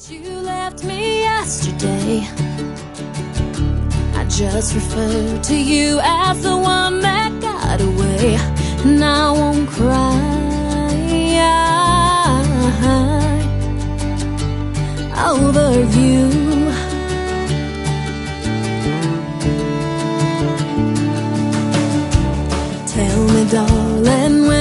You left me yesterday. I just referred to you as the one that got away, and I won't cry over you. Tell me, darling,